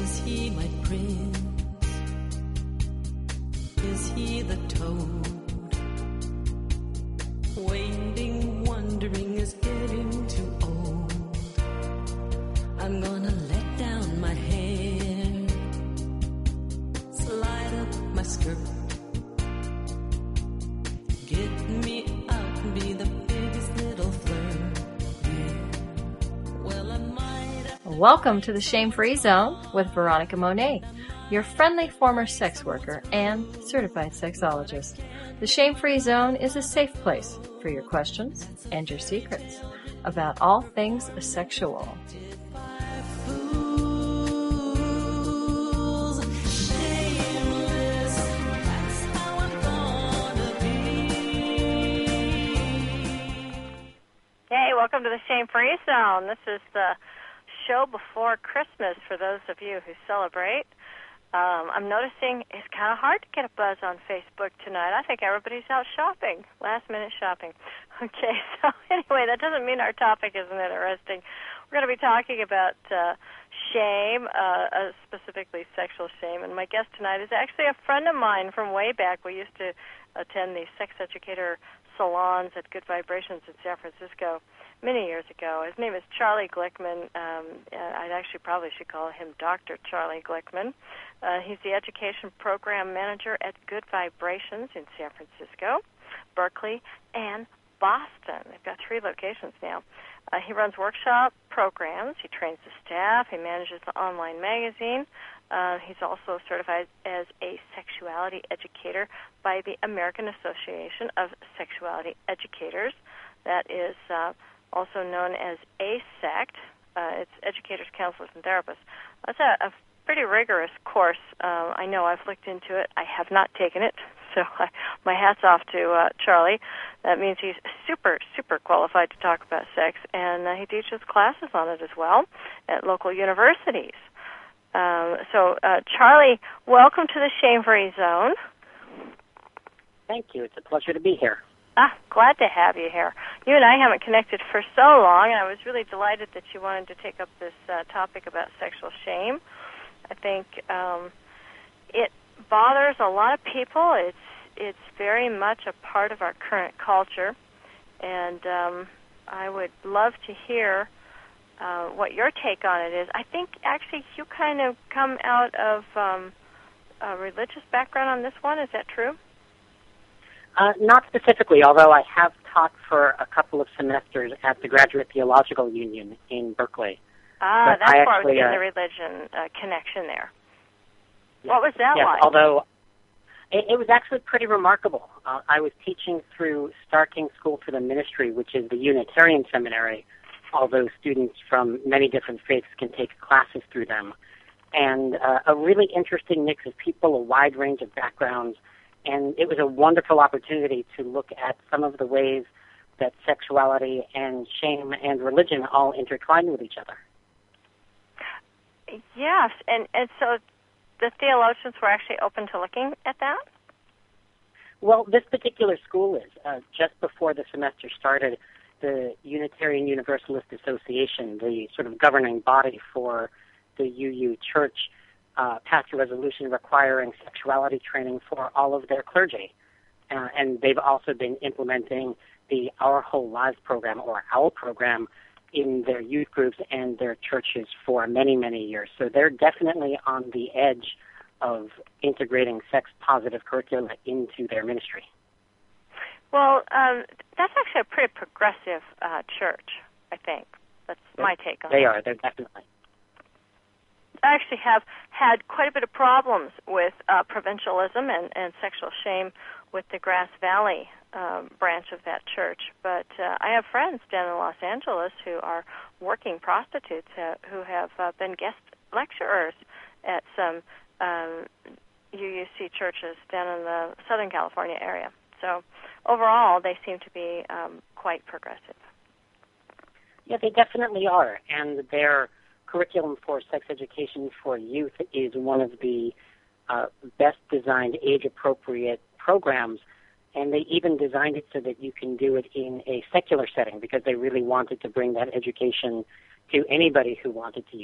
Is he my prince? Is he the toad? Waiting, wondering is getting too old. I'm gonna let down my hair, slide up my skirt, get me out and be the biggest little flirt. Yeah. Well, I might. Welcome to the Shame-Free Zone with Veronica Monet, your friendly former sex worker and certified sexologist. The Shame-Free Zone is a safe place for your questions and your secrets about all things sexual. Hey, welcome to the Shame-Free Zone. This is the show before Christmas for those of you who celebrate. I'm noticing it's kind of hard to get a buzz on Facebook tonight. I think everybody's out shopping, last-minute shopping. Okay, so anyway, that doesn't mean our topic isn't interesting. We're going to be talking about shame, specifically sexual shame, and my guest tonight is actually a friend of mine from way back. We used to attend the sex educator salons at Good Vibrations in San Francisco many years ago. His name is Charlie Glickman. I actually probably should call him Dr. Charlie Glickman. He's the education program manager at Good Vibrations in San Francisco, Berkeley, and Boston. They've got 3 locations now. He runs workshop programs. He trains the staff. He manages the online magazine. He's also certified as a sexuality educator by the American Association of Sexuality Educators. That is also known as ASECT. It's Educators, Counselors, and Therapists. That's a pretty rigorous course. I know I've looked into it. I have not taken it, so my hat's off to Charlie. That means he's super, super qualified to talk about sex, and he teaches classes on it as well at local universities. So, Charlie, welcome to the Shame-Free Zone. Thank you. It's a pleasure to be here. Glad to have you here. You and I haven't connected for so long, and I was really delighted that you wanted to take up this topic about sexual shame. I think it bothers a lot of people. It's very much a part of our current culture, and I would love to hear what your take on it is. I think actually you kind of come out of a religious background on this one. Is that true? Not specifically, although I have taught for a couple of semesters at the Graduate Theological Union in Berkeley. That's where I was getting the religion connection there. Yes, what was that like? Although it was actually pretty remarkable. I was teaching through Starr-King School for the Ministry, which is the Unitarian seminary, although students from many different faiths can take classes through them. And a really interesting mix of people, a wide range of backgrounds, and it was a wonderful opportunity to look at some of the ways that sexuality and shame and religion all intertwine with each other. Yes, and so the theologians were actually open to looking at that? Well, this particular school is. Just before the semester started, the Unitarian Universalist Association, the sort of governing body for the UU Church, passed a resolution requiring sexuality training for all of their clergy. And they've also been implementing the Our Whole Lives program, or OWL program, in their youth groups and their churches for many, many years. So they're definitely on the edge of integrating sex-positive curricula into their ministry. Well, that's actually a pretty progressive church, I think. That's my take on it. They are. They're definitely. I actually have had quite a bit of problems with provincialism and sexual shame with the Grass Valley branch of that church. But I have friends down in Los Angeles who are working prostitutes who have been guest lecturers at some UUC churches down in the Southern California area. So overall, they seem to be quite progressive. Yeah, they definitely are. And their curriculum for sex education for youth is one of the best designed age-appropriate programs. And they even designed it so that you can do it in a secular setting because they really wanted to bring that education to anybody who wanted to use it.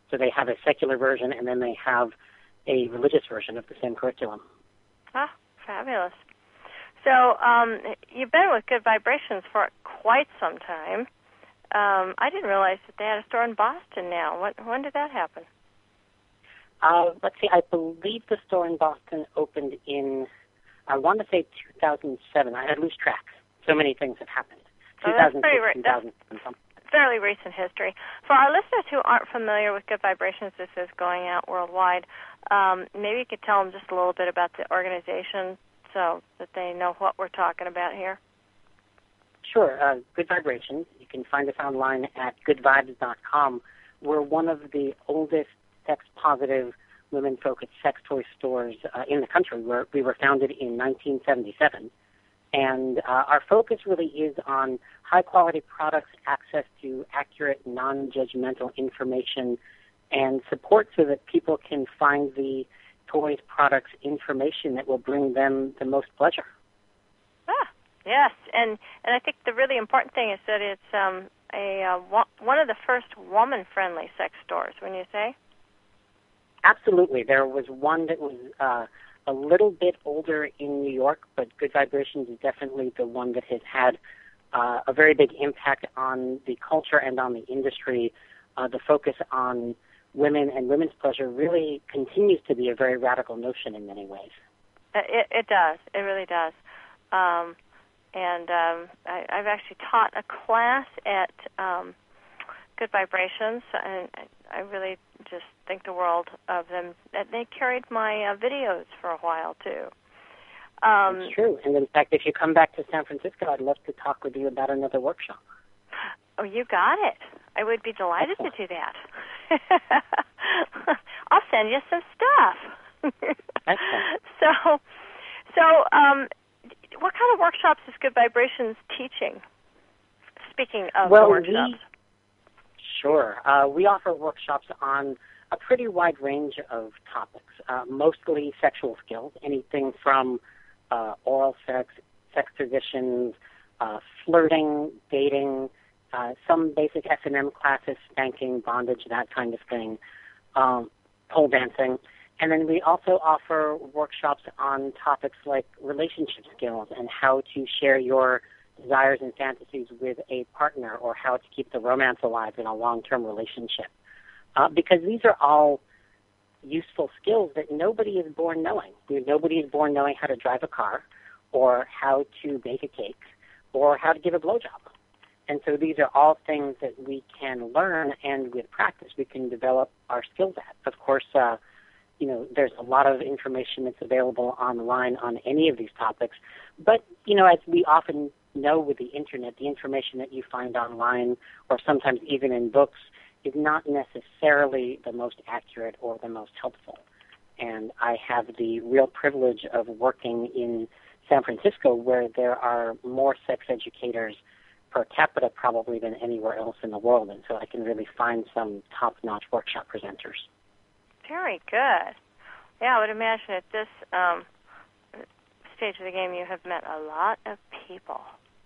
So they have a secular version, and then they have a religious version of the same curriculum. Ah, fabulous. So you've been with Good Vibrations for quite some time. I didn't realize that they had a store in Boston now. When did that happen? Let's see, I believe the store in Boston opened in, I want to say 2007. I had loose track. So many things have happened. Oh, that's 2007. Fairly recent history. For our listeners who aren't familiar with Good Vibrations, this is going out worldwide. Maybe you could tell them just a little bit about the organization so that they know what we're talking about here. Sure. Good Vibrations. You can find us online at goodvibes.com. We're one of the oldest sex-positive, women-focused sex toy stores in the country. We were founded in 1977. And our focus really is on high-quality products, access to accurate, non-judgmental information, and support so that people can find the toys, products, information that will bring them the most pleasure. Ah, yes. And I think the really important thing is that it's one of the first woman-friendly sex stores, wouldn't you say? Absolutely. There was one that was a little bit older in New York, but Good Vibrations is definitely the one that has had a very big impact on the culture and on the industry. The focus on women and women's pleasure really continues to be a very radical notion in many ways. It does. It really does. I've actually taught a class at Good Vibrations, and I really just think the world of them. They carried my videos for a while, too. It's true. And in fact, if you come back to San Francisco, I'd love to talk with you about another workshop. Oh, you got it. I would be delighted to do that. I'll send you some stuff. Excellent. So, what kind of workshops is Good Vibrations teaching? Speaking of workshops. Sure. We offer workshops on a pretty wide range of topics, mostly sexual skills, anything from oral sex, sex positions, flirting, dating, some basic S&M classes, spanking, bondage, that kind of thing, pole dancing. And then we also offer workshops on topics like relationship skills and how to share your desires and fantasies with a partner, or how to keep the romance alive in a long-term relationship. Because these are all useful skills that nobody is born knowing. Nobody is born knowing how to drive a car, or how to bake a cake, or how to give a blowjob. And so these are all things that we can learn, and with practice we can develop our skills at. Of course, there's a lot of information that's available online on any of these topics. But, as we often know with the Internet, the information that you find online, or sometimes even in books, is not necessarily the most accurate or the most helpful. And I have the real privilege of working in San Francisco, where there are more sex educators per capita probably than anywhere else in the world, and so I can really find some top-notch workshop presenters. Very good. Yeah, I would imagine at this stage of the game you have met a lot of people.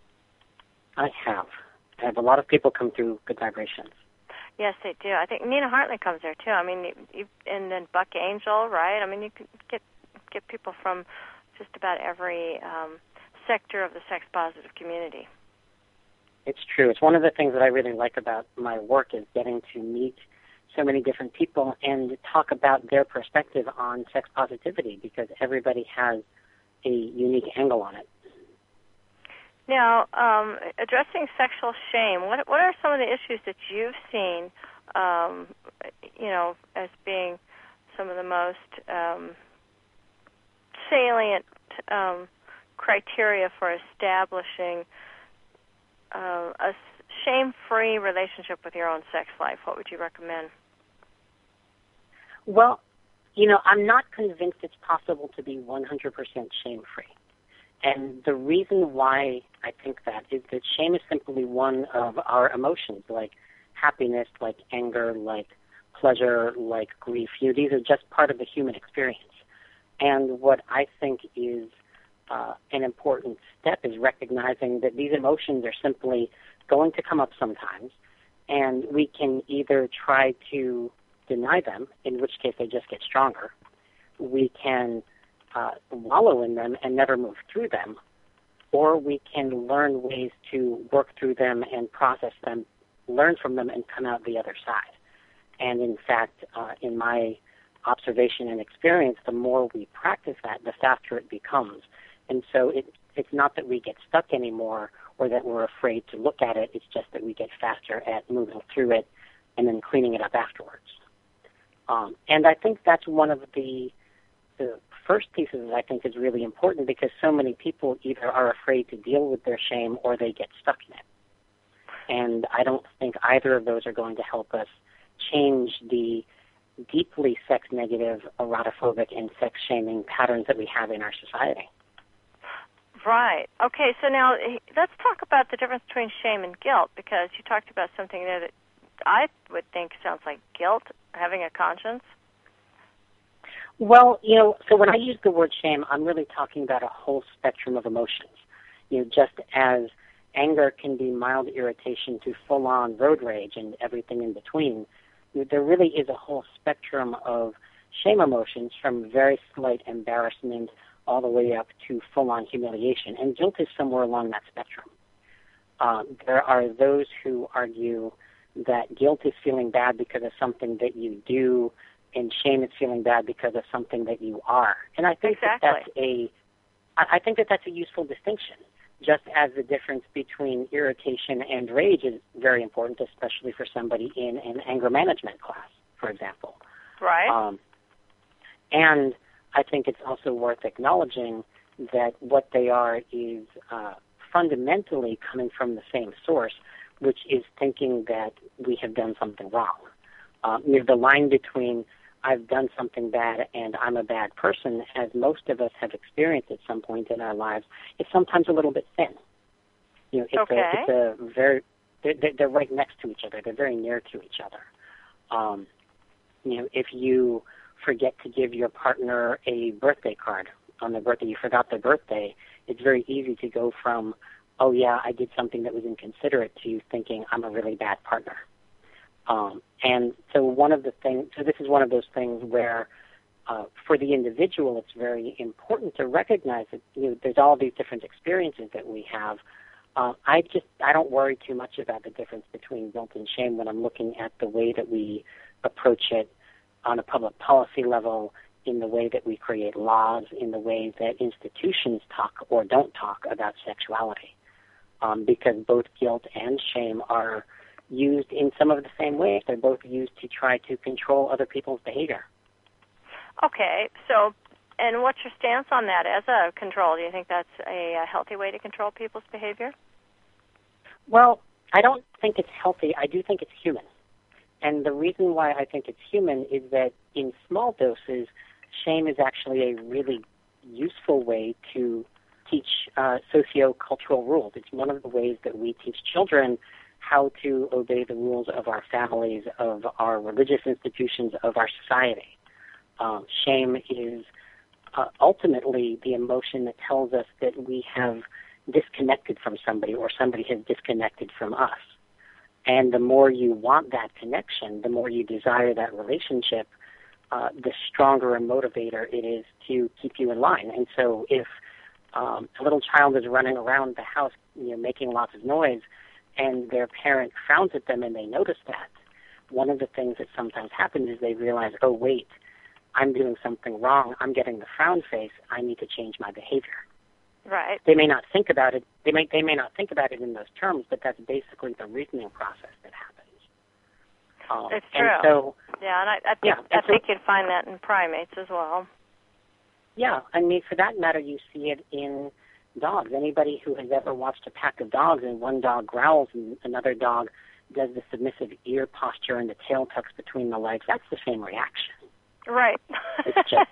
I have a lot of people come through Good Vibrations. Yes, they do. I think Nina Hartley comes there too. I mean, and then Buck Angel, right? I mean, you can get people from just about every sector of the sex-positive community. It's true. It's one of the things that I really like about my work, is getting to meet so many different people and talk about their perspective on sex positivity, because everybody has a unique angle on it. Now, addressing sexual shame, what are some of the issues that you've seen, as being some of the most salient criteria for establishing a shame-free relationship with your own sex life? What would you recommend? Well, I'm not convinced it's possible to be 100% shame-free. And the reason why I think that is that shame is simply one of our emotions, like happiness, like anger, like pleasure, like grief. These are just part of the human experience. And what I think is an important step is recognizing that these emotions are simply going to come up sometimes, and we can either try to deny them, in which case they just get stronger. We can wallow in them and never move through them, or we can learn ways to work through them and process them, learn from them, and come out the other side. And in fact, in my observation and experience, the more we practice that, the faster it becomes. And so it's not that we get stuck anymore or that we're afraid to look at it. It's just that we get faster at moving through it and then cleaning it up afterwards. And I think that's one of the first pieces that I think is really important, because so many people either are afraid to deal with their shame or they get stuck in it. And I don't think either of those are going to help us change the deeply sex-negative, erotophobic, and sex-shaming patterns that we have in our society. Right. Okay, so now let's talk about the difference between shame and guilt, because you talked about something there that I would think sounds like guilt, having a conscience. Well, so when I use the word shame, I'm really talking about a whole spectrum of emotions. Just as anger can be mild irritation to full-on road rage and everything in between, there really is a whole spectrum of shame emotions, from very slight embarrassment all the way up to full-on humiliation. And guilt is somewhere along that spectrum. There are those who argue that guilt is feeling bad because of something that you do, and shame is feeling bad because of something that you are. And I think exactly. that's a useful distinction. Just as the difference between irritation and rage is very important, especially for somebody in an anger management class, for example. Right. And I think it's also worth acknowledging that what they are is fundamentally coming from the same source, which is thinking that we have done something wrong. The line between I've done something bad and I'm a bad person, as most of us have experienced at some point in our lives, is sometimes a little bit thin. They're right next to each other. They're very near to each other. If you forget to give your partner a birthday card on their birthday, you forgot their birthday, it's very easy to go from, oh yeah, I did something that was inconsiderate, to thinking I'm a really bad partner. And so this is one of those things where for the individual it's very important to recognize that there's all these different experiences that we have. I don't worry too much about the difference between guilt and shame when I'm looking at the way that we approach it on a public policy level, in the way that we create laws, in the way that institutions talk or don't talk about sexuality. Because both guilt and shame are used in some of the same ways. They're both used to try to control other people's behavior. Okay, so, and what's your stance on that as a control? Do you think that's a healthy way to control people's behavior? Well, I don't think it's healthy. I do think it's human. And the reason why I think it's human is that in small doses, shame is actually a really useful way to teach socio-cultural rules. It's one of the ways that we teach children how to obey the rules of our families, of our religious institutions, of our society. Shame is ultimately the emotion that tells us that we have disconnected from somebody, or somebody has disconnected from us. And the more you want that connection, the more you desire that relationship, the stronger a motivator it is to keep you in line. And so if a little child is running around the house, making lots of noise, and their parent frowns at them and they notice that, one of the things that sometimes happens is they realize, oh, wait, I'm doing something wrong. I'm getting the frown face. I need to change my behavior. Right. They may not think about it. They may not think about it in those terms, but that's basically the reasoning process that happens. It's true. And so, yeah, and I think you'd find that in primates as well. Yeah, I mean, for that matter, you see it in dogs. Anybody who has ever watched a pack of dogs and one dog growls and another dog does the submissive ear posture and the tail tucks between the legs, that's the same reaction. Right. It's just,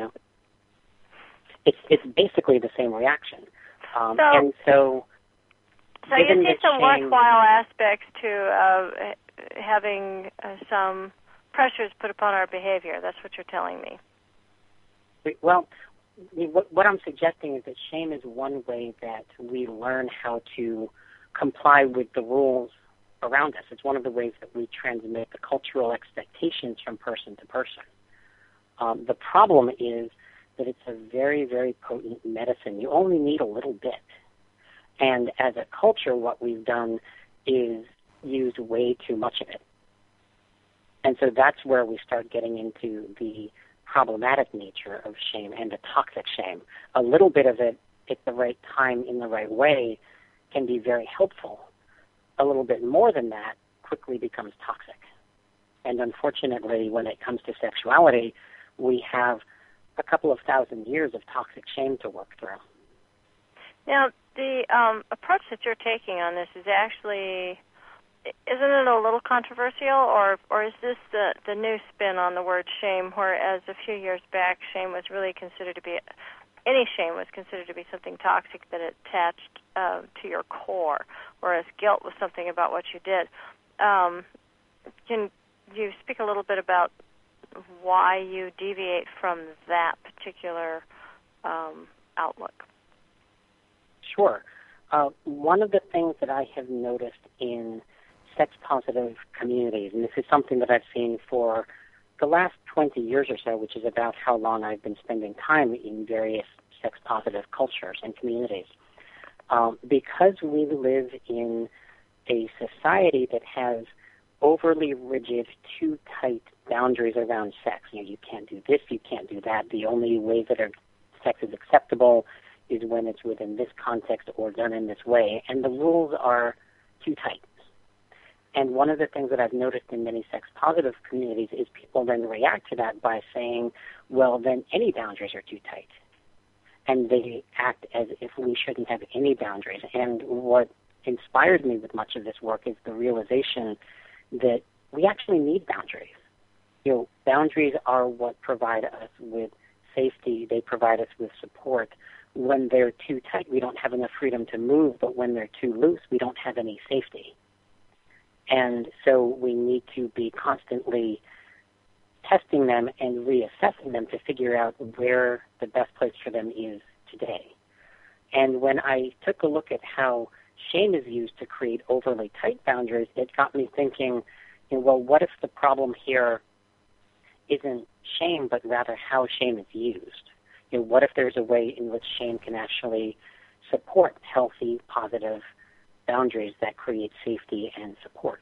it's basically the same reaction. And so you see some worthwhile aspects to having some pressures put upon our behavior. That's what you're telling me. Well, what I'm suggesting is that shame is one way that we learn how to comply with the rules around us. It's one of the ways that we transmit the cultural expectations from person to person. The problem is that it's a very, very potent medicine. You only need a little bit. And as a culture, what we've done is used way too much of it. And so that's where we start getting into the problematic nature of shame and the toxic shame. A little bit of it at the right time in the right way can be very helpful. A little bit more than that quickly becomes toxic. And unfortunately, when it comes to sexuality, we have a couple of thousand years of toxic shame to work through. Now, the approach that you're taking on this is actually, isn't it a little controversial, or is this the new spin on the word shame, whereas a few years back shame was really considered to be, any shame was considered to be something toxic that attached to your core, whereas guilt was something about what you did. Can you speak a little bit about why you deviate from that particular outlook? Sure. One of the things that I have noticed in sex-positive communities, and this is something that I've seen for the last 20 years or so, which is about how long I've been spending time in various sex-positive cultures and communities, because we live in a society that has overly rigid, too tight boundaries around sex. You can't do this, you can't do that. The only way that sex is acceptable is when it's within this context or done in this way, and the rules are too tight. And one of the things that I've noticed in many sex-positive communities is people then react to that by saying, well, then any boundaries are too tight. And they act as if we shouldn't have any boundaries. And what inspired me with much of this work is the realization that we actually need boundaries. Boundaries are what provide us with safety. They provide us with support. When they're too tight, we don't have enough freedom to move, but when they're too loose, we don't have any safety. And so we need to be constantly testing them and reassessing them to figure out where the best place for them is today. And when I took a look at how shame is used to create overly tight boundaries, it got me thinking, well, what if the problem here isn't shame, but rather how shame is used? What if there's a way in which shame can actually support healthy, positive boundaries that create safety and support?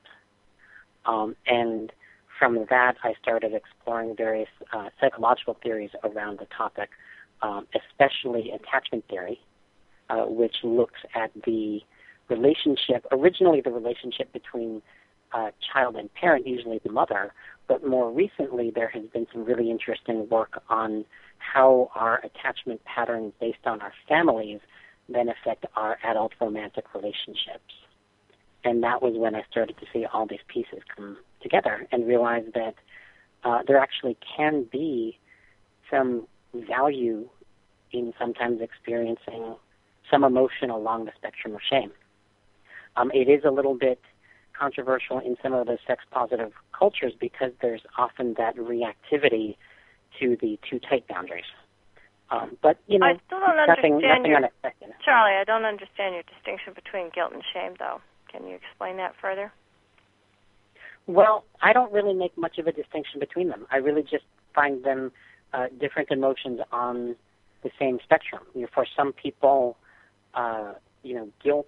And from that, I started exploring various psychological theories around the topic, especially attachment theory, which looks at the relationship, originally the relationship between child and parent, usually the mother, but more recently there has been some really interesting work on how our attachment patterns based on our families then affect our adult romantic relationships. And that was when I started to see all these pieces come together and realize that there actually can be some value in sometimes experiencing some emotion along the spectrum of shame. It is a little bit controversial in some of the sex-positive cultures because there's often that reactivity to the too tight boundaries. But, I still don't nothing unexpected. Charlie, I don't understand your distinction between guilt and shame, though. Can you explain that further? Well, I don't really make much of a distinction between them. I really just find them different emotions on the same spectrum. For some people, guilt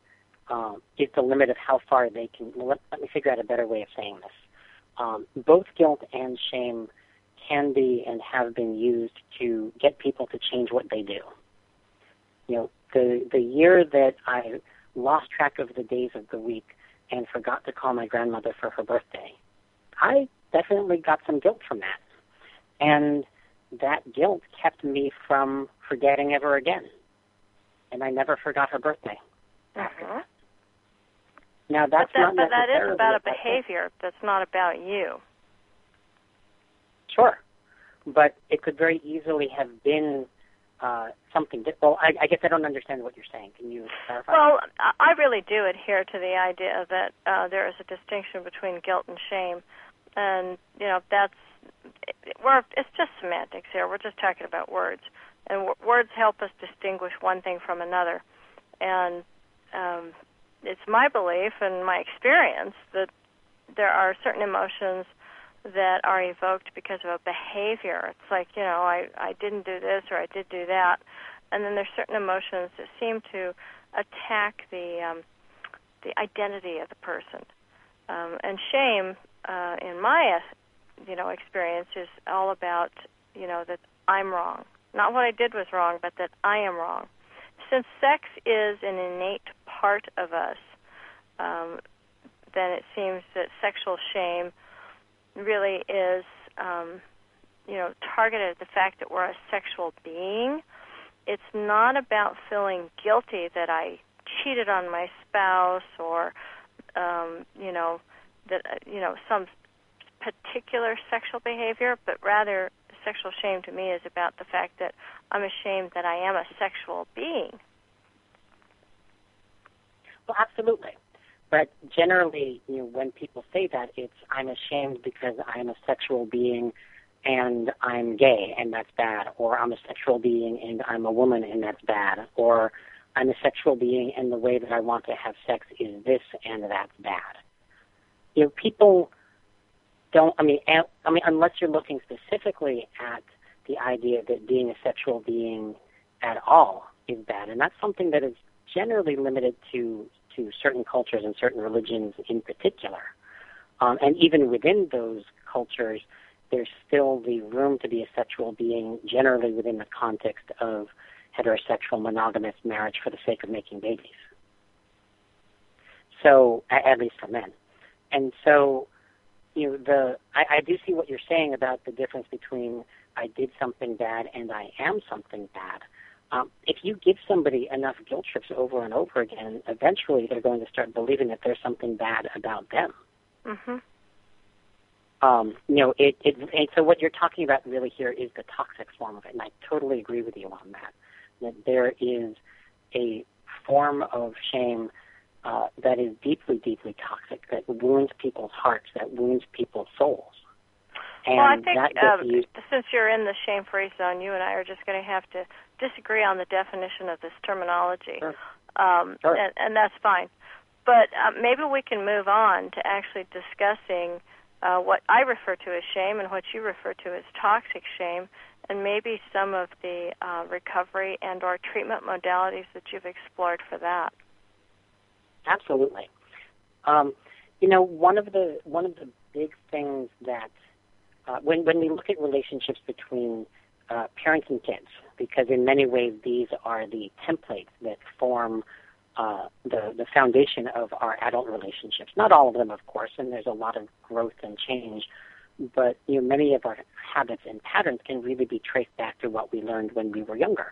is the limit of how far they can. Let me figure out a better way of saying this. Both guilt and shame can be and have been used to get people to change what they do. The year that I lost track of the days of the week and forgot to call my grandmother for her birthday, I definitely got some guilt from that. And that guilt kept me from forgetting ever again. And I never forgot her birthday. Mm-hmm. Now, that's but that is about a behavior that's not about you. Sure. But it could very easily have been something. Well, I guess I don't understand what you're saying. Can you clarify? Well, I really do adhere to the idea that there is a distinction between guilt and shame. And, it's just semantics here. We're just talking about words. And words help us distinguish one thing from another. And, it's my belief and my experience that there are certain emotions that are evoked because of a behavior. It's like, I didn't do this or I did do that. And then there's certain emotions that seem to attack the identity of the person. And shame, in my experience, is all about that I'm wrong. Not what I did was wrong, but that I am wrong. Since sex is an innate part of us, then it seems that sexual shame really is, targeted at the fact that we're a sexual being. It's not about feeling guilty that I cheated on my spouse or, some particular sexual behavior, but rather sexual shame to me is about the fact that I'm ashamed that I am a sexual being. Well, absolutely. But generally, when people say that, it's I'm ashamed because I'm a sexual being and I'm gay and that's bad, or I'm a sexual being and I'm a woman and that's bad, or I'm a sexual being and the way that I want to have sex is this and that's bad. People don't, unless you're looking specifically at the idea that being a sexual being at all is bad, and that's something that is generally limited to certain cultures and certain religions in particular. And even within those cultures, there's still the room to be a sexual being, generally within the context of heterosexual monogamous marriage for the sake of making babies. So, at least for men. And so, I do see what you're saying about the difference between I did something bad and I am something bad. If you give somebody enough guilt trips over and over again, eventually they're going to start believing that there's something bad about them. Mm-hmm. And so what you're talking about really here is the toxic form of it, and I totally agree with you on that. That there is a form of shame that is deeply, deeply toxic, that wounds people's hearts, that wounds people's souls. And well, I think that since you're in the shame-free zone, you and I are just going to have to disagree on the definition of this terminology. Sure. Sure. And that's fine. But maybe we can move on to actually discussing what I refer to as shame and what you refer to as toxic shame, and maybe some of the recovery and or treatment modalities that you've explored for that. Absolutely. One of the big things that when we look at relationships between parents and kids, because in many ways these are the templates that form the foundation of our adult relationships. Not all of them, of course, and there's a lot of growth and change, but many of our habits and patterns can really be traced back to what we learned when we were younger.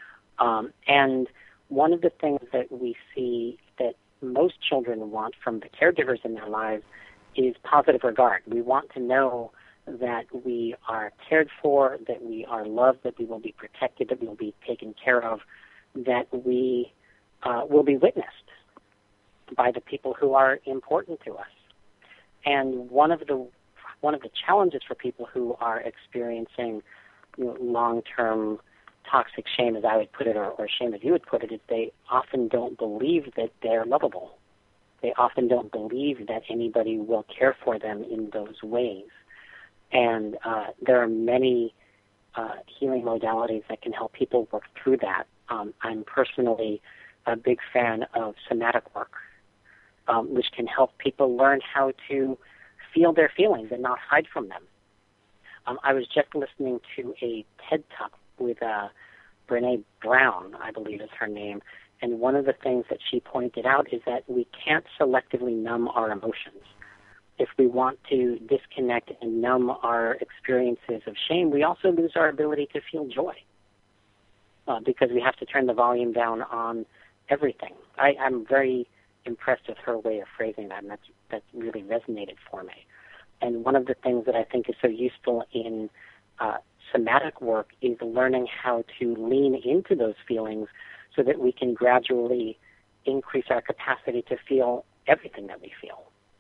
And one of the things that we see that most children want from the caregivers in their lives is positive regard. We want to know that we are cared for, that we are loved, that we will be protected, that we will be taken care of, that we will be witnessed by the people who are important to us. And one of the challenges for people who are experiencing long-term toxic shame, as I would put it, or shame as you would put it, is they often don't believe that they're lovable. They often don't believe that anybody will care for them in those ways. And there are many healing modalities that can help people work through that. I'm personally a big fan of somatic work, which can help people learn how to feel their feelings and not hide from them. I was just listening to a TED Talk with Brené Brown, I believe is her name, and one of the things that she pointed out is that we can't selectively numb our emotions. If we want to disconnect and numb our experiences of shame, we also lose our ability to feel joy because we have to turn the volume down on everything. I'm very impressed with her way of phrasing that, and that's really resonated for me. And one of the things that I think is so useful in somatic work is learning how to lean into those feelings so that we can gradually increase our capacity to feel everything that we feel.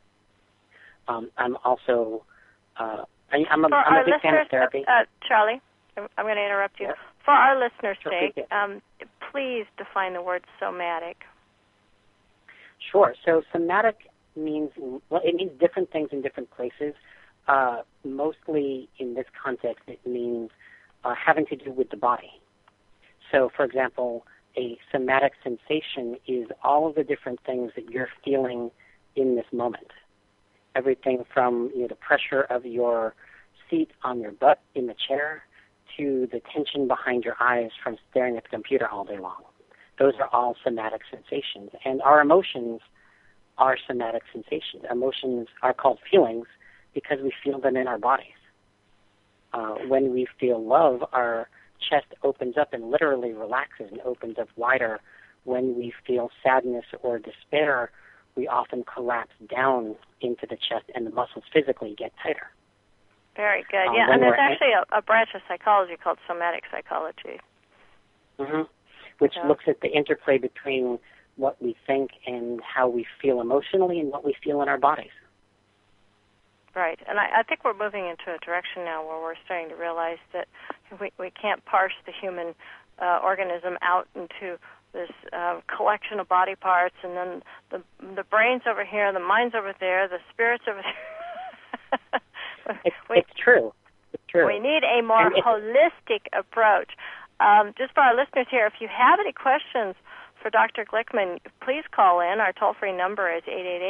I'm also I'm a big fan of therapy. Charlie, I'm going to interrupt you. Yes. For our listeners' Sure, sake, please define the word somatic. Sure. So somatic means, well, it means different things in different places. Mostly in this context, it means having to do with the body. So, for example, a somatic sensation is all of the different things that you're feeling in this moment. Everything from the pressure of your seat on your butt in the chair to the tension behind your eyes from staring at the computer all day long. Those are all somatic sensations. And our emotions are somatic sensations. Emotions are called feelings because we feel them in our bodies. When we feel love, our chest opens up and literally relaxes and opens up wider. When we feel sadness or despair, we often collapse down into the chest and the muscles physically get tighter. Very good. Yeah, and there's actually a branch of psychology called somatic psychology. Mm-hmm. Which looks at the interplay between what we think and how we feel emotionally and what we feel in our bodies. Right, and I think we're moving into a direction now where we're starting to realize that we can't parse the human organism out into this collection of body parts, and then the brain's over here, the mind's over there, the spirit's over there. It's true. It's true. We need a more holistic approach. Just for our listeners here, if you have any questions for Dr. Glickman, please call in. Our toll-free number is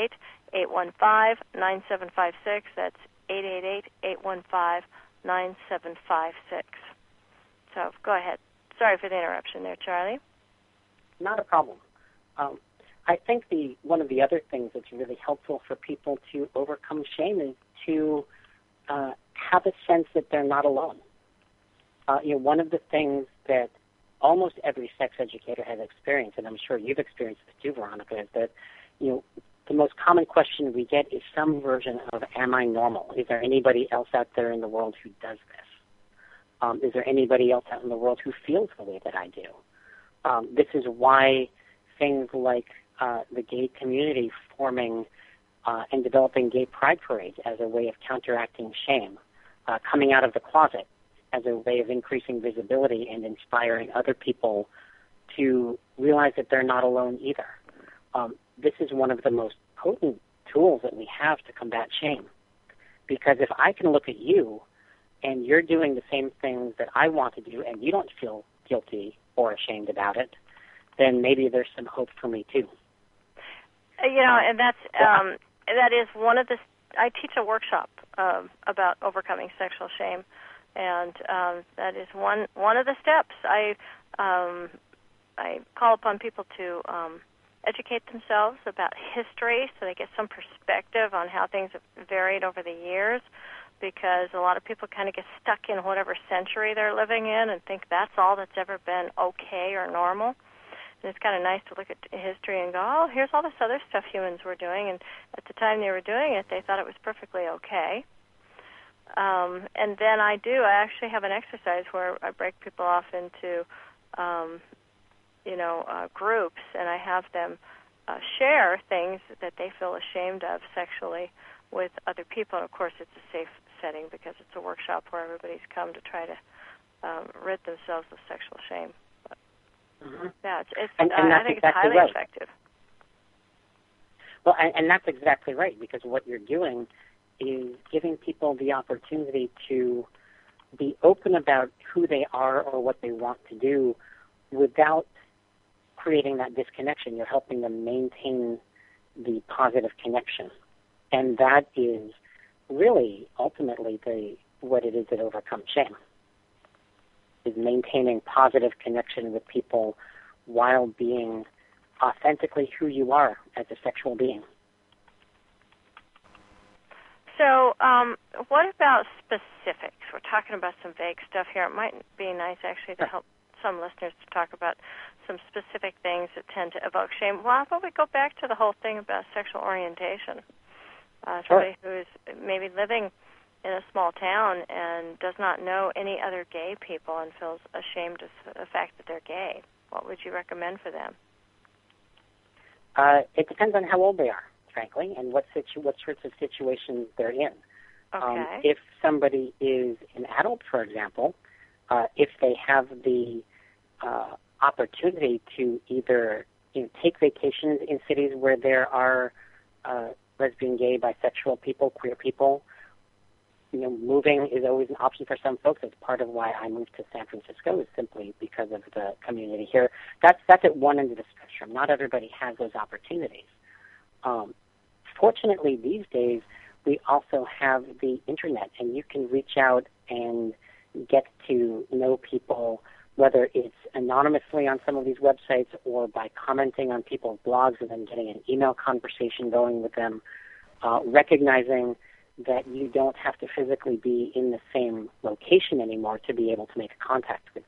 888-815-9756. That's 888-815-9756. So go ahead. Sorry for the interruption there, Charlie. Not a problem. I think one of the other things that's really helpful for people to overcome shame is to have a sense that they're not alone. One of the things that almost every sex educator has experienced, and I'm sure you've experienced this too, Veronica, is that, the most common question we get is some version of, am I normal? Is there anybody else out there in the world who does this? Is there anybody else out in the world who feels the way that I do? This is why things like the gay community forming and developing gay pride parades as a way of counteracting shame, coming out of the closet as a way of increasing visibility and inspiring other people to realize that they're not alone either. This is one of the most potent tools that we have to combat shame. Because if I can look at you and you're doing the same things that I want to do and you don't feel guilty or ashamed about it, then maybe there's some hope for me too. And that's that is one of the. I teach a workshop about overcoming sexual shame, and that is one of the steps. I call upon people to educate themselves about history so they get some perspective on how things have varied over the years, because a lot of people kind of get stuck in whatever century they're living in and think that's all that's ever been okay or normal. And it's kind of nice to look at history and go, oh, here's all this other stuff humans were doing, and at the time they were doing it, they thought it was perfectly okay. And then I actually have an exercise where I break people off into groups, and I have them share things that they feel ashamed of sexually with other people. And of course, it's a safe setting because it's a workshop where everybody's come to try to rid themselves of sexual shame. But, yeah, and I think it's highly effective. Well, and that's exactly right, because what you're doing is giving people the opportunity to be open about who they are or what they want to do without creating that disconnection. You're helping them maintain the positive connection. And that is really ultimately what it is that overcomes shame, is maintaining positive connection with people while being authentically who you are as a sexual being. So what about specifics? We're talking about some vague stuff here. It might be nice actually to help some listeners to talk about some specific things that tend to evoke shame. Well, how about we go back to the whole thing about sexual orientation? Somebody who is maybe living in a small town and does not know any other gay people and feels ashamed of the fact that they're gay. What would you recommend for them? It depends on how old they are, frankly, and what sorts of situations they're in. Okay. If somebody is an adult, for example, if they have the opportunity to either take vacations in cities where there are lesbian, gay, bisexual people, queer people. Moving is always an option for some folks. It's part of why I moved to San Francisco, is simply because of the community here. That's at one end of the spectrum. Not everybody has those opportunities. Fortunately, these days, we also have the internet, and you can reach out and get to know people, whether it's anonymously on some of these websites or by commenting on people's blogs and then getting an email conversation going with them, recognizing that you don't have to physically be in the same location anymore to be able to make contact with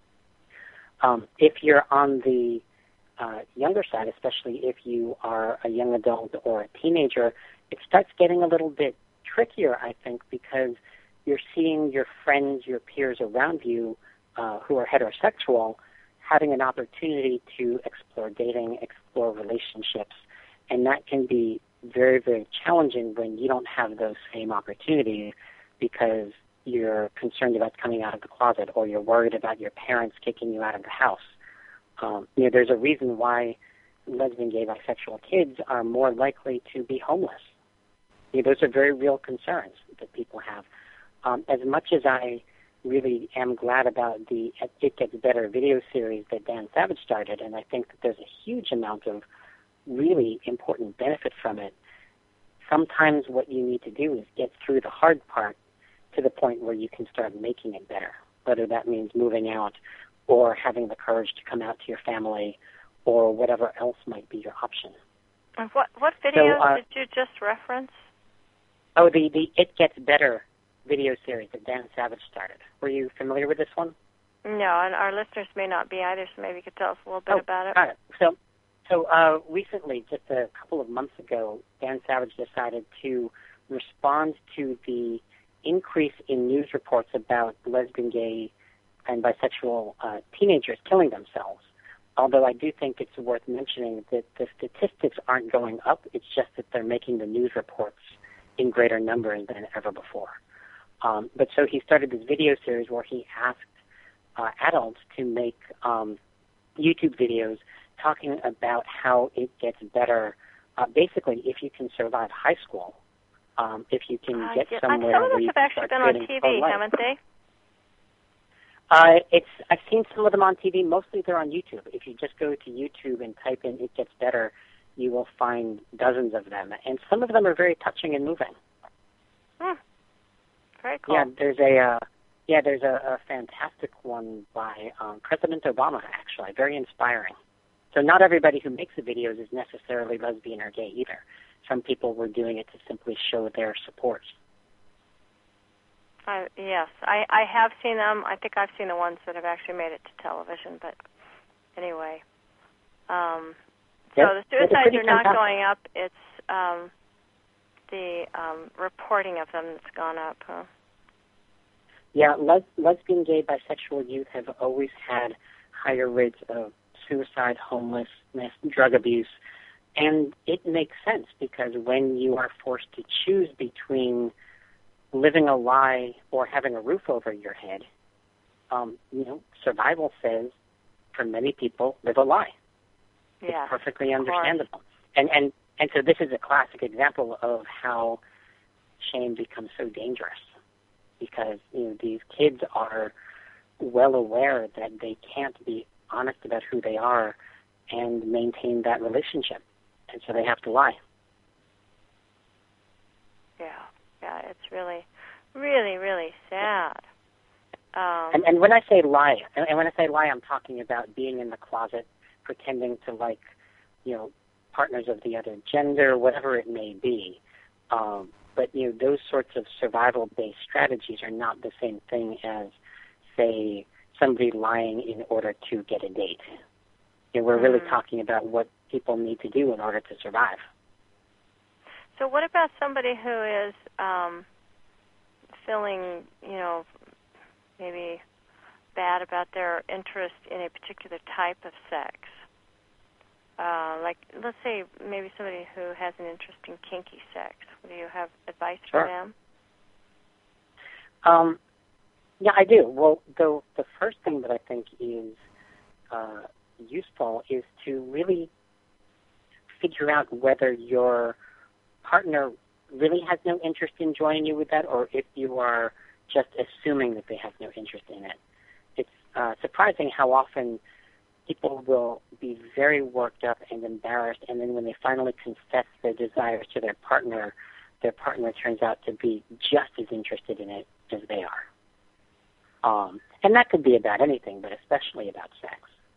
them. If you're on the younger side, especially if you are a young adult or a teenager, it starts getting a little bit trickier, I think, because you're seeing your friends, your peers around you who are heterosexual having an opportunity to explore dating, explore relationships, and that can be very, very challenging when you don't have those same opportunities because you're concerned about coming out of the closet or you're worried about your parents kicking you out of the house. There's a reason why lesbian, gay, bisexual kids are more likely to be homeless. Those are very real concerns that people have. As much as I really am glad about the It Gets Better video series that Dan Savage started, and I think that there's a huge amount of really important benefit from it, sometimes what you need to do is get through the hard part to the point where you can start making it better, whether that means moving out or having the courage to come out to your family or whatever else might be your option. And what videos did you just reference? Oh, the It Gets Better video series that Dan Savage started. Were you familiar with this one? No, and our listeners may not be either, so maybe you could tell us a little bit about it. Got it. So recently, just a couple of months ago, Dan Savage decided to respond to the increase in news reports about lesbian, gay, and bisexual teenagers killing themselves. Although I do think it's worth mentioning that the statistics aren't going up, it's just that they're making the news reports in greater numbers than ever before. But so he started this video series where he asked adults to make YouTube videos talking about how it gets better. Basically, if you can survive high school, if you can get somewhere some of where those you have can actually start been on creating TV, life. haven't they? I've seen some of them on TV. Mostly they're on YouTube. If you just go to YouTube and type in "It Gets Better," you will find dozens of them, and some of them are very touching and moving. Very cool. Yeah, there's a fantastic one by President Obama, actually, very inspiring. So not everybody who makes the videos is necessarily lesbian or gay either. Some people were doing it to simply show their support. Yes, I have seen them. I think I've seen the ones that have actually made it to television, but anyway. So the suicides are not going up. It's the reporting of them that's gone up, huh? Yeah, lesbian, gay, bisexual youth have always had higher rates of suicide, homelessness, drug abuse, and it makes sense because when you are forced to choose between living a lie or having a roof over your head, survival says, for many people, live a lie. Yeah, it's perfectly understandable. And so this is a classic example of how shame becomes so dangerous because these kids are well aware that they can't be honest about who they are and maintain that relationship, and so they have to lie. Yeah, it's really, really, really sad. And when I say lie, I'm talking about being in the closet, pretending to like, partners of the other gender, whatever it may be. But those sorts of survival-based strategies are not the same thing as, say, somebody lying in order to get a date. We're really talking about what people need to do in order to survive. So what about somebody who is feeling, maybe bad about their interest in a particular type of sex? Like, let's say maybe somebody who has an interest in kinky sex. Do you have advice for them? Yeah, I do. Well, the first thing that I think is useful is to really figure out whether your partner really has no interest in joining you with that, or if you are just assuming that they have no interest in it. It's surprising how often people will be very worked up and embarrassed, and then when they finally confess their desires to their partner turns out to be just as interested in it as they are. And that could be about anything, but especially about sex.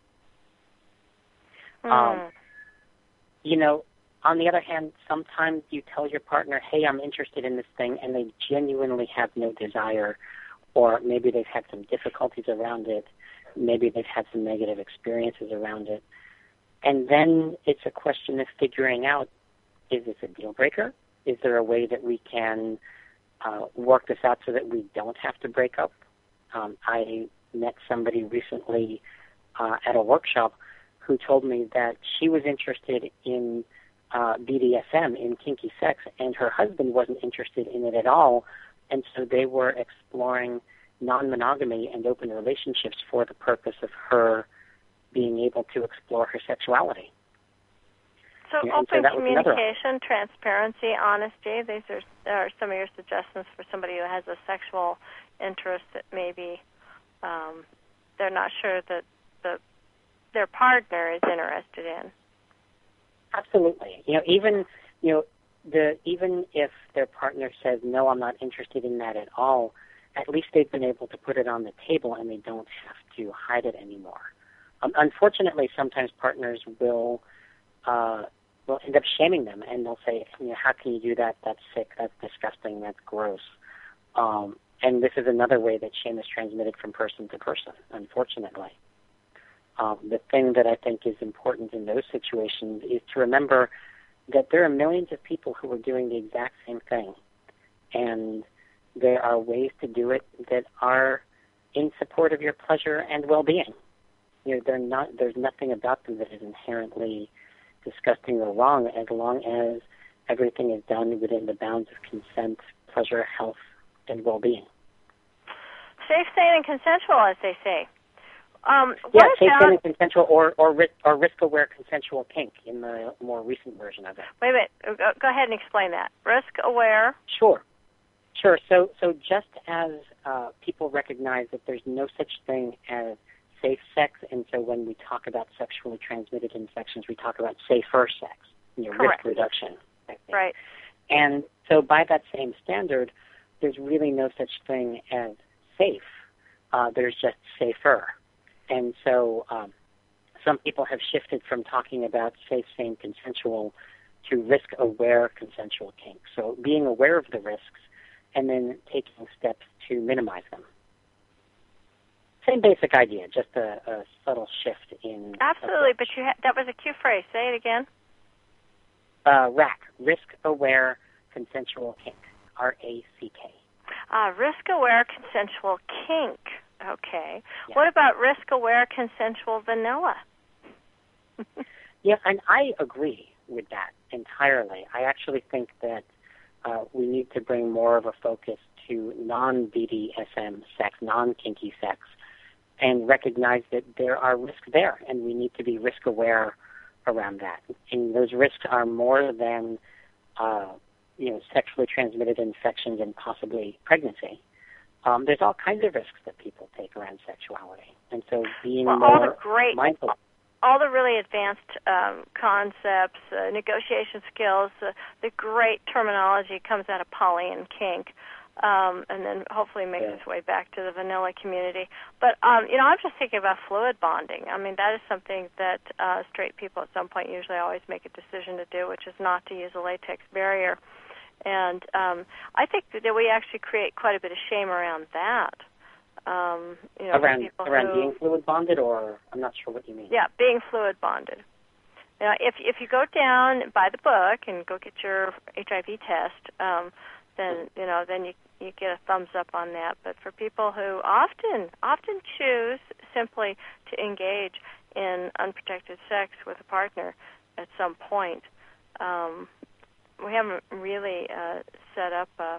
On the other hand, sometimes you tell your partner, hey, I'm interested in this thing, and they genuinely have no desire, or maybe they've had some difficulties around it, maybe they've had some negative experiences around it. And then it's a question of figuring out, is this a deal breaker? Is there a way that we can work this out so that we don't have to break up? I met somebody recently at a workshop who told me that she was interested in BDSM, in kinky sex, and her husband wasn't interested in it at all, and so they were exploring non-monogamy and open relationships for the purpose of her being able to explore her sexuality. So open communication, transparency, honesty, these are some of your suggestions for somebody who has a sexual interest that maybe they're not sure that their partner is interested in. Absolutely. Even if their partner says, no, I'm not interested in that at all, at least they've been able to put it on the table and they don't have to hide it anymore. Unfortunately, sometimes partners will end up shaming them, and they'll say, how can you do that? That's sick, that's disgusting, that's gross. And this is another way that shame is transmitted from person to person, unfortunately. The thing that I think is important in those situations is to remember that there are millions of people who are doing the exact same thing, and there are ways to do it that are in support of your pleasure and well-being. There's nothing about them that is inherently disgusting or wrong, as long as everything is done within the bounds of consent, pleasure, health, and well-being. Safe, sane, and consensual, as they say. Safe, sane, and consensual, or risk-aware consensual kink in the more recent version of it. Wait a minute. Go ahead and explain that. Risk-aware? Sure. So just as people recognize that there's no such thing as safe sex, and so when we talk about sexually transmitted infections, we talk about safer sex, risk reduction. Right. And so by that same standard, there's really no such thing as safe. There's just safer. And so some people have shifted from talking about safe, sane, consensual to risk-aware consensual kink. So being aware of the risks and then taking steps to minimize them. Same basic idea, just a subtle shift in... Absolutely, but that was a cue phrase. Say it again. RACK, risk-aware consensual kink, R-A-C-K. Risk-aware consensual kink. Okay. Yeah. What about risk-aware consensual vanilla? Yeah, and I agree with that entirely. I actually think that we need to bring more of a focus to non-BDSM sex, non-kinky sex, and recognize that there are risks there, and we need to be risk-aware around that. And those risks are more than, sexually transmitted infections and possibly pregnancy. There's all kinds of risks that people take around sexuality, and so being more mindful. All the really advanced concepts, negotiation skills, the great terminology comes out of poly and kink, and then hopefully makes its way back to the vanilla community. But, I'm just thinking about fluid bonding. I mean, that is something that straight people at some point usually always make a decision to do, which is not to use a latex barrier. And I think that we actually create quite a bit of shame around that. Around being fluid bonded, or I'm not sure what you mean. Yeah, being fluid bonded. Now, if you go down and buy the book and go get your HIV test, then you get a thumbs up on that. But for people who often choose simply to engage in unprotected sex with a partner at some point, we haven't really set up a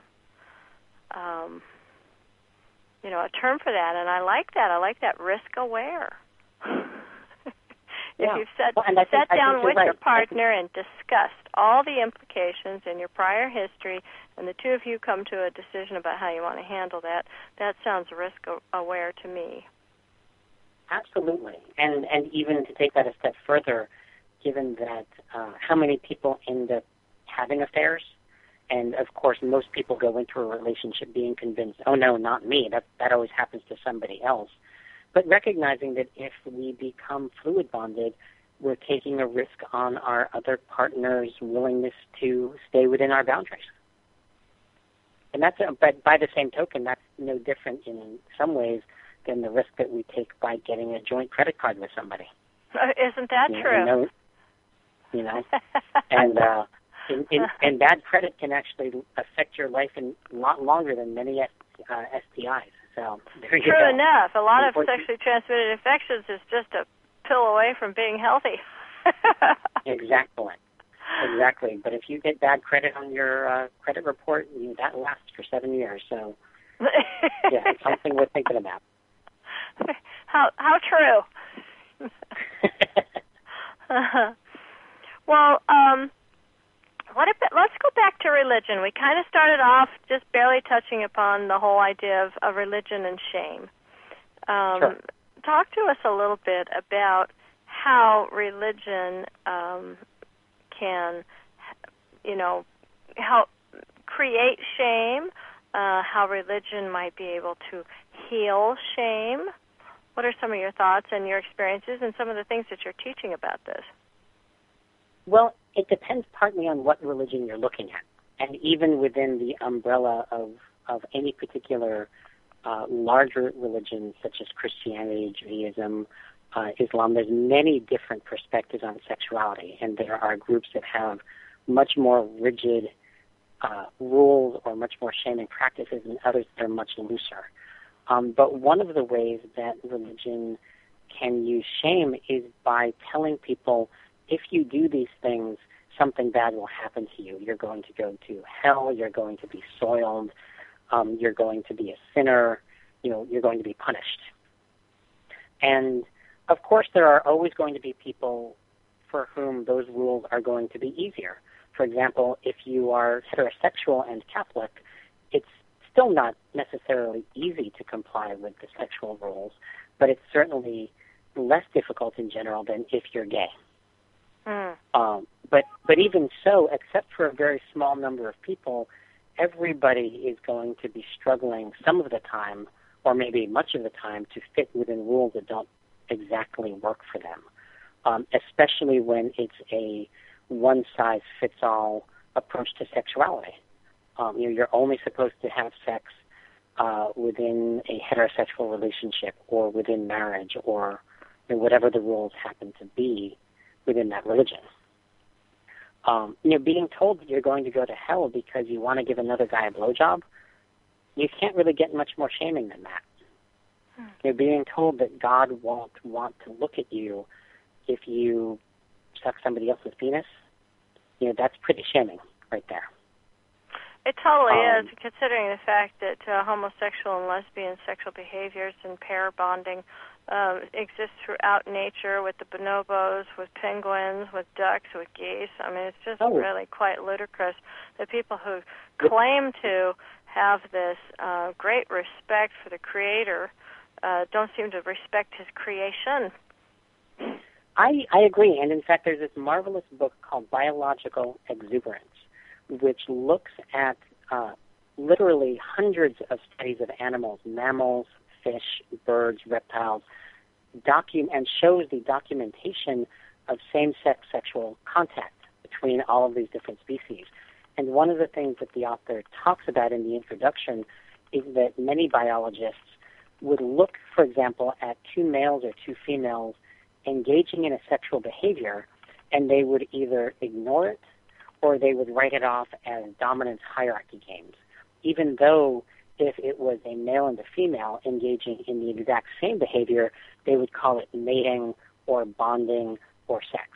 term for that, and I like that. I like that, risk-aware. If you've sat I think down with you're your right. partner and discussed all the implications in your prior history, and the two of you come to a decision about how you want to handle that, that sounds risk-aware to me. Absolutely. And even to take that a step further, given that how many people end up having affairs, and of course most people go into a relationship being convinced, oh no, not me, that always happens to somebody else. But recognizing that if we become fluid bonded, we're taking a risk on our other partner's willingness to stay within our boundaries. And but by the same token, that's no different in some ways than the risk that we take by getting a joint credit card with somebody. Isn't that true? And bad credit can actually affect your life in a lot longer than many STIs. So there you go. True enough. A lot of sexually transmitted infections is just a pill away from being healthy. Exactly. But if you get bad credit on your credit report, that lasts for 7 years. So yeah, it's something we're thinking about. How true. Well, let's go back to religion. We kind of started off just barely touching upon the whole idea of religion and shame. Sure. Talk to us a little bit about how religion can, help create shame, how religion might be able to heal shame. What are some of your thoughts and your experiences and some of the things that you're teaching about this? Well, it depends partly on what religion you're looking at. And even within the umbrella of any particular larger religions, such as Christianity, Judaism, Islam, there's many different perspectives on sexuality. And there are groups that have much more rigid rules or much more shaming practices, and others that are much looser. But one of the ways that religion can use shame is by telling people, if you do these things, something bad will happen to you. You're going to go to hell. You're going to be soiled. You're going to be a sinner. You're going to be punished. And, of course, there are always going to be people for whom those rules are going to be easier. For example, if you are heterosexual and Catholic, it's still not necessarily easy to comply with the sexual rules, but it's certainly less difficult in general than if you're gay. But even so, except for a very small number of people, everybody is going to be struggling some of the time, or maybe much of the time, to fit within rules that don't exactly work for them, especially when it's a one-size-fits-all approach to sexuality. You're only supposed to have sex within a heterosexual relationship or within marriage or whatever the rules happen to be within that religion. Being told that you're going to go to hell because you want to give another guy a blowjob, you can't really get much more shaming than that. Being told that God won't want to look at you if you suck somebody else's penis, that's pretty shaming right there. It totally is, considering the fact that homosexual and lesbian sexual behaviors and pair bonding exist throughout nature with the bonobos, with penguins, with ducks, with geese. I mean, it's just really quite ludicrous that people who claim to have this great respect for the Creator don't seem to respect His creation. I agree, and in fact there's this marvelous book called Biological Exuberance, which looks at literally hundreds of studies of animals, mammals, fish, birds, reptiles, and shows the documentation of same-sex sexual contact between all of these different species. And one of the things that the author talks about in the introduction is that many biologists would look, for example, at two males or two females engaging in a sexual behavior, and they would either ignore it or they would write it off as dominance hierarchy games, even though if it was a male and a female engaging in the exact same behavior, they would call it mating or bonding or sex.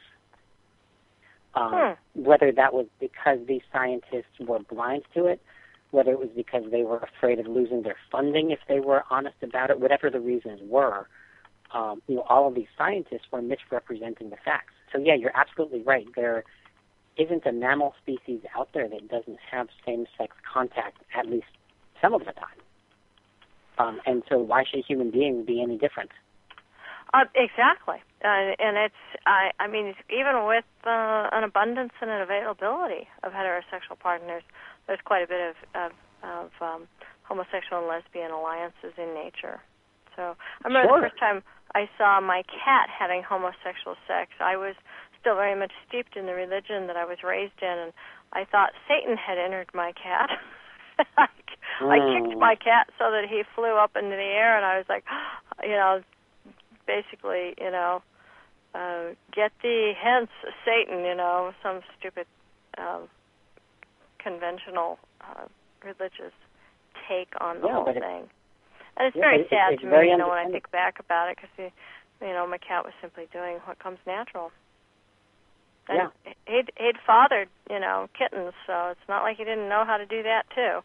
Whether that was because these scientists were blind to it, whether it was because they were afraid of losing their funding if they were honest about it, whatever the reasons were, all of these scientists were misrepresenting the facts. So yeah, you're absolutely right. There isn't a mammal species out there that doesn't have same-sex contact at least some of the time. And so why should a human being be any different? Exactly. And it's, I mean, even with an abundance and an availability of heterosexual partners, there's quite a bit of homosexual and lesbian alliances in nature. So I remember the first time I saw my cat having homosexual sex, I was still very much steeped in the religion that I was raised in, and I thought Satan had entered my cat. I kicked my cat so that he flew up into the air, and I was like, basically, get thee hence, Satan, some stupid conventional religious take on the whole thing. And it's very sad to me, when I think back about it, because, my cat was simply doing what comes natural. And he'd fathered, kittens, so it's not like he didn't know how to do that, too.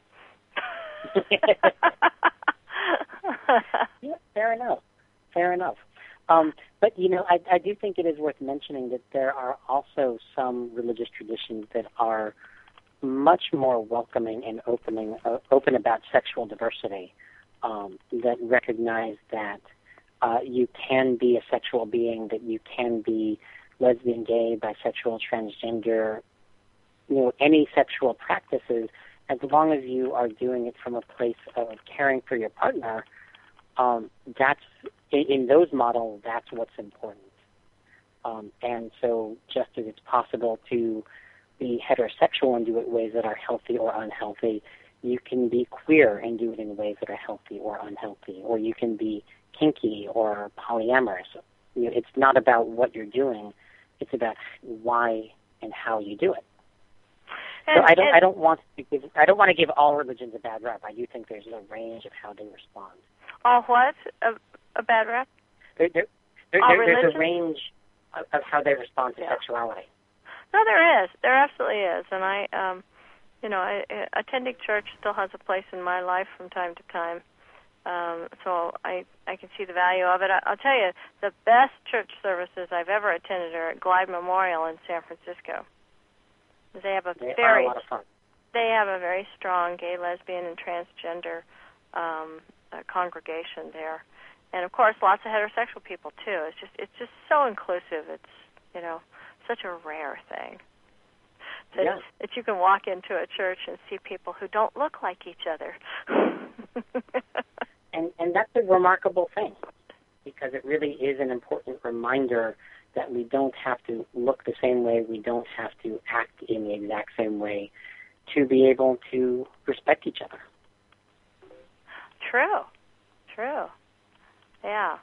Yeah, fair enough. But, I do think it is worth mentioning that there are also some religious traditions that are much more welcoming and open about sexual diversity, that recognize that you can be a sexual being, that you can be lesbian, gay, bisexual, transgender, any sexual practices, as long as you are doing it from a place of caring for your partner. That's in those models, that's what's important. And so just as it's possible to be heterosexual and do it in ways that are healthy or unhealthy, you can be queer and do it in ways that are healthy or unhealthy, or you can be kinky or polyamorous. It's not about what you're doing, it's about why and how you do it. So I don't want to give all religions a bad rap. I do think there's a range of how they respond. All what? A bad rap? There's a range of how they respond to sexuality. No, there is. There absolutely is. And attending church still has a place in my life from time to time. So I can see the value of it. I'll tell you, the best church services I've ever attended are at Glide Memorial in San Francisco. They have a lot of fun. They have a very strong gay, lesbian, and transgender congregation there, and of course, lots of heterosexual people too. It's just so inclusive. It's such a rare thing that you can walk into a church and see people who don't look like each other. and that's a remarkable thing, because it really is an important reminder that we don't have to look the same way, we don't have to act in the exact same way to be able to respect each other. True. Yeah.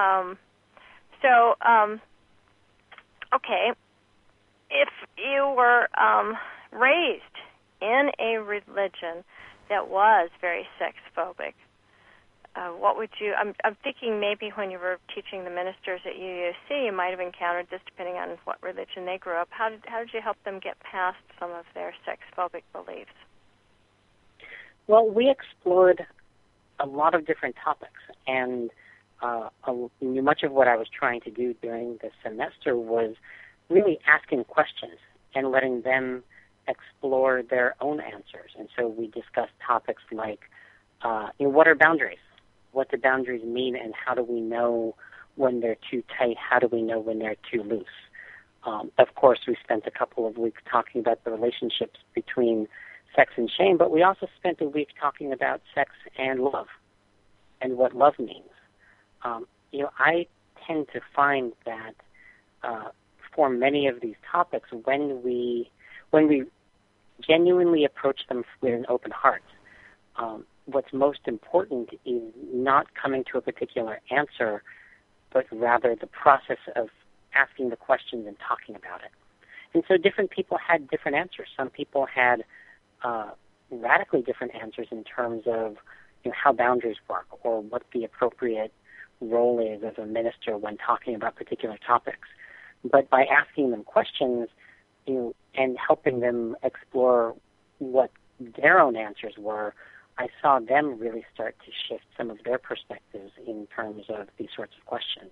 Okay, if you were raised in a religion that was very sex-phobic, what would you... I'm thinking maybe when you were teaching the ministers at UUC, you might have encountered this depending on what religion they grew up. How did you help them get past some of their sex-phobic beliefs? Well, we explored a lot of different topics, and much of what I was trying to do during the semester was really asking questions and letting them explore their own answers. And so we discussed topics like, what are boundaries? What do boundaries mean, and how do we know when they're too tight? How do we know when they're too loose? Of course, we spent a couple of weeks talking about the relationships between sex and shame, but we also spent a week talking about sex and love and what love means. I tend to find that for many of these topics, when we genuinely approach them with an open heart, what's most important is not coming to a particular answer, but rather the process of asking the questions and talking about it. And so different people had different answers. Some people had radically different answers in terms of how boundaries work or what the appropriate role is as a minister when talking about particular topics. But by asking them questions, and helping them explore what their own answers were, I saw them really start to shift some of their perspectives in terms of these sorts of questions.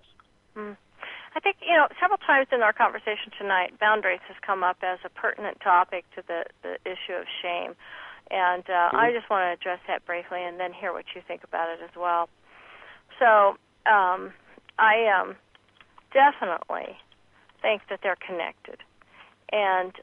I think, several times in our conversation tonight, boundaries has come up as a pertinent topic to the issue of shame. And I just want to address that briefly and then hear what you think about it as well. So I definitely think that they're connected. And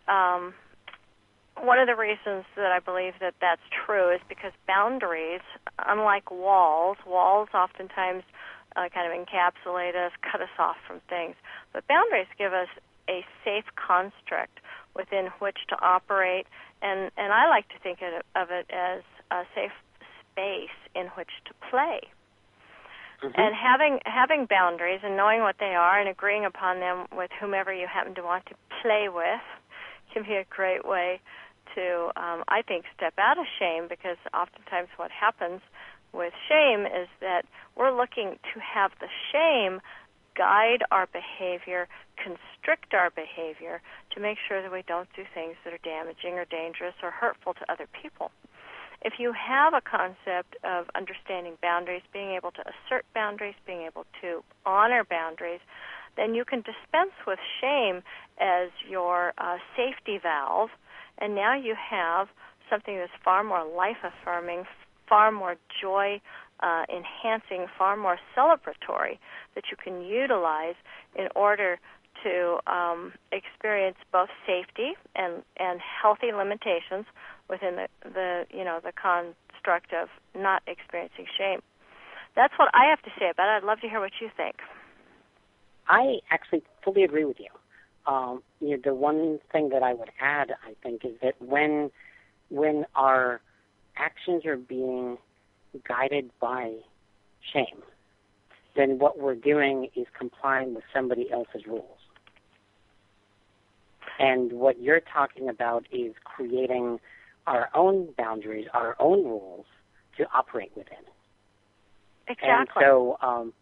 one of the reasons that I believe that that's true is because boundaries, unlike walls oftentimes kind of encapsulate us, cut us off from things. But boundaries give us a safe construct within which to operate, and I like to think of it as a safe space in which to play. And having boundaries and knowing what they are and agreeing upon them with whomever you happen to want to play with can be a great way to, I think, step out of shame, because oftentimes what happens with shame is that we're looking to have the shame guide our behavior, constrict our behavior to make sure that we don't do things that are damaging or dangerous or hurtful to other people. If you have a concept of understanding boundaries, being able to assert boundaries, being able to honor boundaries, then you can dispense with shame as your safety valve, and now you have something that's far more life-affirming, far more joy-enhancing, far more celebratory that you can utilize in order to experience both safety and healthy limitations within the construct of not experiencing shame. That's what I have to say about it. I'd love to hear what you think. I actually fully agree with you. The one thing that I would add, I think, is that when our actions are being guided by shame, then what we're doing is complying with somebody else's rules. And what you're talking about is creating our own boundaries, our own rules to operate within. Exactly. And so,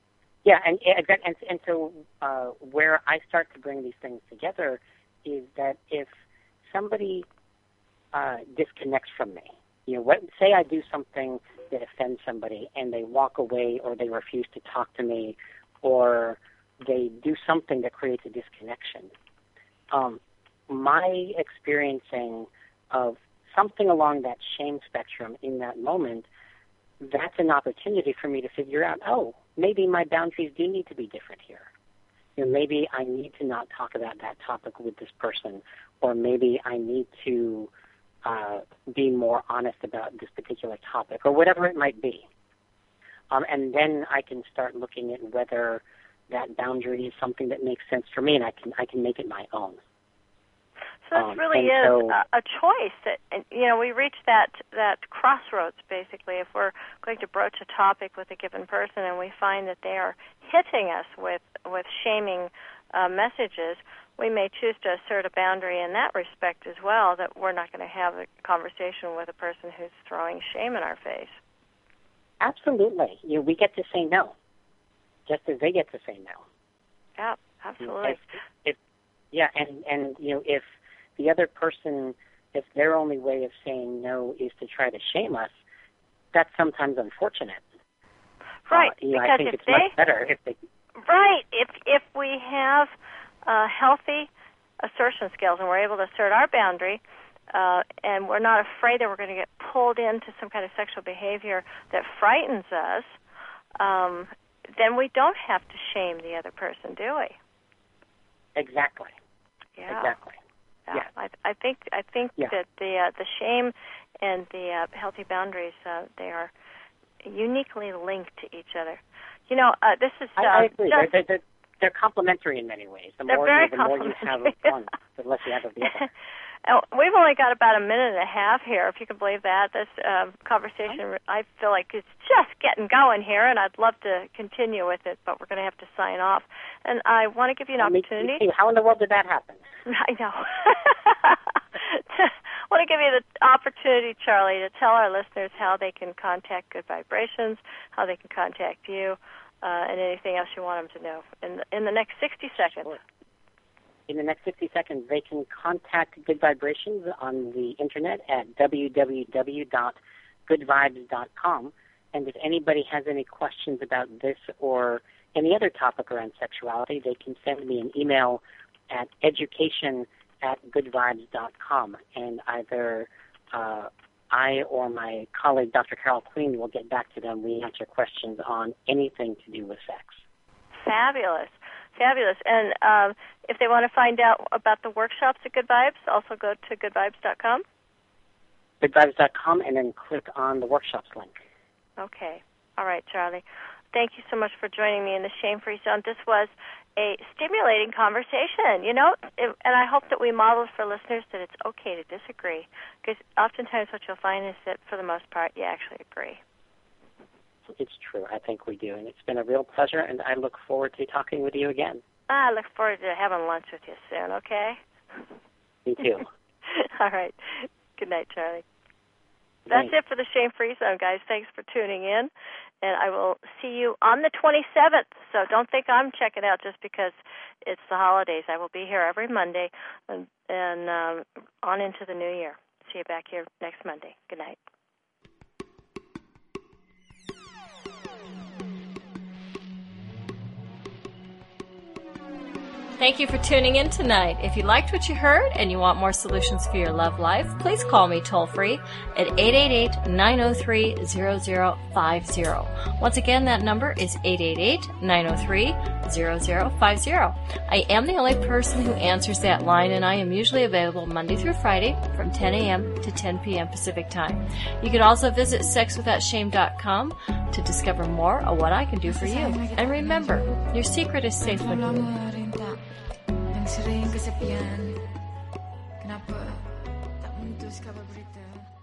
and so where I start to bring these things together is that if somebody disconnects from me, say I do something that offends somebody and they walk away or they refuse to talk to me or they do something that creates a disconnection, my experiencing of something along that shame spectrum in that moment, that's an opportunity for me to figure out, maybe my boundaries do need to be different here. Maybe I need to not talk about that topic with this person, or maybe I need to be more honest about this particular topic, or whatever it might be. And then I can start looking at whether that boundary is something that makes sense for me, and I can make it my own. So this really is a choice. That, we reach that crossroads, basically. If we're going to broach a topic with a given person and we find that they are hitting us with shaming messages, we may choose to assert a boundary in that respect as well, that we're not going to have a conversation with a person who's throwing shame in our face. Absolutely. We get to say no, just as they get to say no. Yeah, absolutely. If the other person, if their only way of saying no is to try to shame us, that's sometimes unfortunate. Right. I think it's much better if they... Right. If we have healthy assertion skills and we're able to assert our boundary, and we're not afraid that we're going to get pulled into some kind of sexual behavior that frightens us, then we don't have to shame the other person, do we? Exactly. Yeah. Exactly. Yeah. I think that the shame and the healthy boundaries, they are uniquely linked to each other. This is... I agree. They're complementary in many ways. The more you have of one, the less you have of the other. We've only got about a minute and a half here, if you can believe that. This conversation, I feel like it's just getting going here, and I'd love to continue with it, but we're going to have to sign off. And I want to give you an opportunity. Me too. How in the world did that happen? I know. I want to give you the opportunity, Charlie, to tell our listeners how they can contact Good Vibrations, how they can contact you, and anything else you want them to know in the next 60 seconds. Sure. In the next 60 seconds, they can contact Good Vibrations on the internet at www.goodvibrations.com. goodvibes.com. And if anybody has any questions about this or any other topic around sexuality, they can send me an email at education@goodvibes.com. And either I or my colleague, Dr. Carol Queen, will get back to them. We answer questions on anything to do with sex. Fabulous. Fabulous. And if they want to find out about the workshops at Good Vibes, also go to goodvibes.com? Goodvibes.com, and then click on the workshops link. Okay. All right, Charlie. Thank you so much for joining me in the Shame-Free Zone. This was a stimulating conversation, and I hope that we modeled for listeners that it's okay to disagree, because oftentimes what you'll find is that for the most part you actually agree. It's true. I think we do, and it's been a real pleasure, and I look forward to talking with you again. I look forward to having lunch with you soon, okay? Me too. All right. Good night, Charlie. That's it for the Shame-Free Zone, guys. Thanks for tuning in, and I will see you on the 27th. So don't think I'm checking out just because it's the holidays. I will be here every Monday and on into the new year. See you back here next Monday. Good night. Thank you for tuning in tonight. If you liked what you heard and you want more solutions for your love life, please call me toll-free at 888-903-0050. Once again, that number is 888-903-0050. I am the only person who answers that line, and I am usually available Monday through Friday from 10 a.m. to 10 p.m. Pacific Time. You can also visit sexwithoutshame.com to discover more of what I can do for you. And remember, your secret is safe with you. Sering kesepian, kenapa tak memutus kabar berita?